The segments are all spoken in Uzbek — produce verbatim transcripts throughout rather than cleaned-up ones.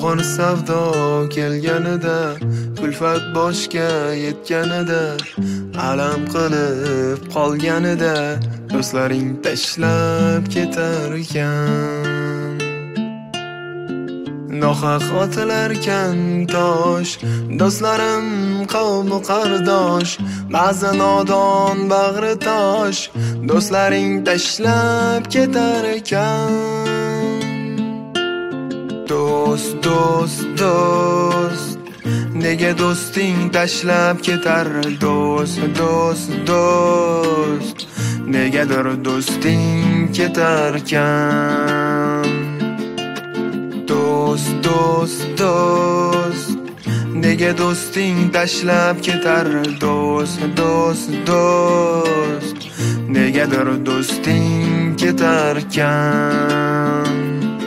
og'ir savdo kelganida, kulfat boshga yetganida, alam qilib qolganida do'stlaring tashlab ketar ekan. Nohaq otilarkan tosh, do'stlarim qavmi qardosh, ba'zi nodon bag'ri tosh, do'stlaring tashlab ketar ekan. Do'st, do'st, do'st, nega do'sting tashlab ketar? Do'st, do'st, do'st, negadir do'sting ketarkan. Do'st, do'st, do'st, nega do'sting tashlab ketar? Do'st, do'st, do'st, negadir do'sting ketarkan.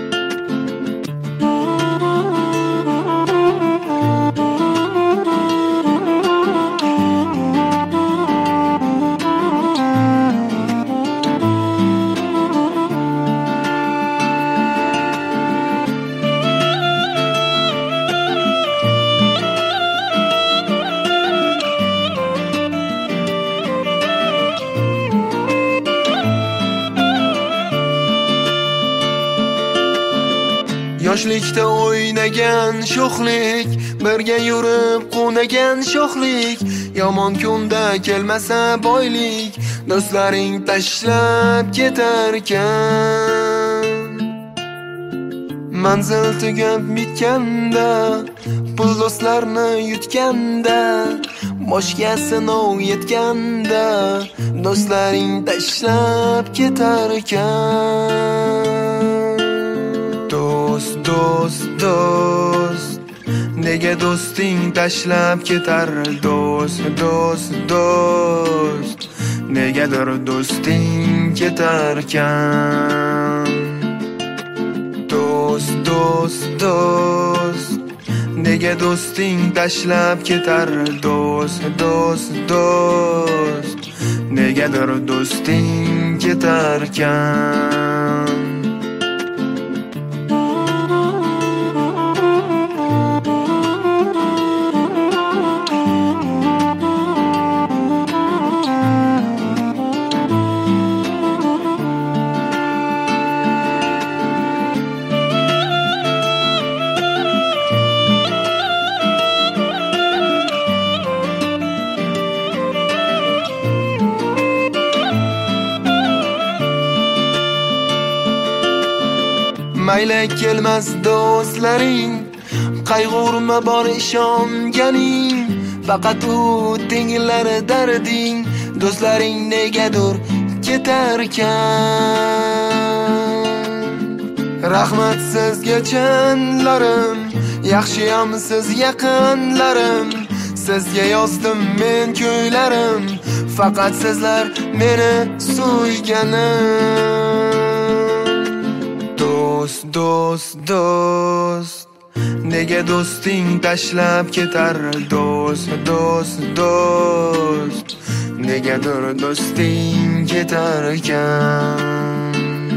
Yoshlikda o'ynagan sho'xlik, birga yurib qo'nagan sho'xlik, yomon kunda kelmasa boylik, do'stlaring tashlab ketarkan. Manzil tugab bitganda, pul do'stlarni yutganda, boshga sinov yetganda, do'stlaring tashlab ketarkan. Do'st, do'st, do'st, nega do'sting tashlab ketar? Do'st, do'st, do'st, negadir do'sting ketarkan. Do'st, do'st, do'st, nega do'sting tashlab ketar? Do'st, do'st, do'st, negadir do'sting ketarkan. Mayli kelmas do'stlaring, qayg'urma bor ishonganing, faqat u tenglari darding, do'stlaring negadir ketarkan. Rahmat sizga chanlarim, yaxshiyam siz yaqinlarim, sizga yozdim men kuylarim, faqat sizlar meni suyganim. Do'st, do'st, do'st, nega do'sting tashlab ketar? Do'st, do'st, do'st, negadir do'sting ketar ekan.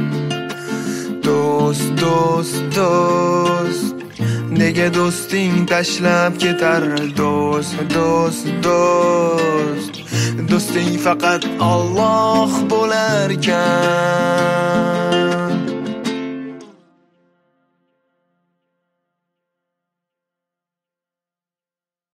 Do'st, do'st, do'st, nega do'sting tashlab ketar? Do'st, do'st, do'st, do'sting faqat Alloh bo'larkan.